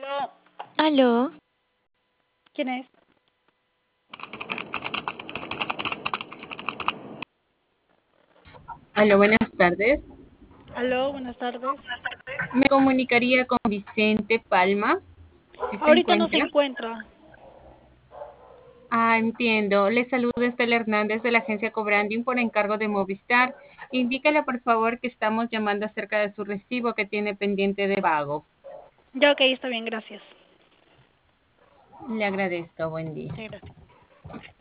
No, Aló, ¿quién es? Aló, buenas tardes. Aló, buenas tardes. Me comunicaría con Vicente Palma, si se Ahorita no se encuentra. encuentra. Ah, entiendo. Le saludo Estela Hernández de la agencia Cobranding por encargo de Movistar. Indícale por favor que estamos llamando acerca de su recibo que tiene pendiente de pago. Ya, ok, está bien, gracias. Le agradezco. Buen día. Sí, gracias.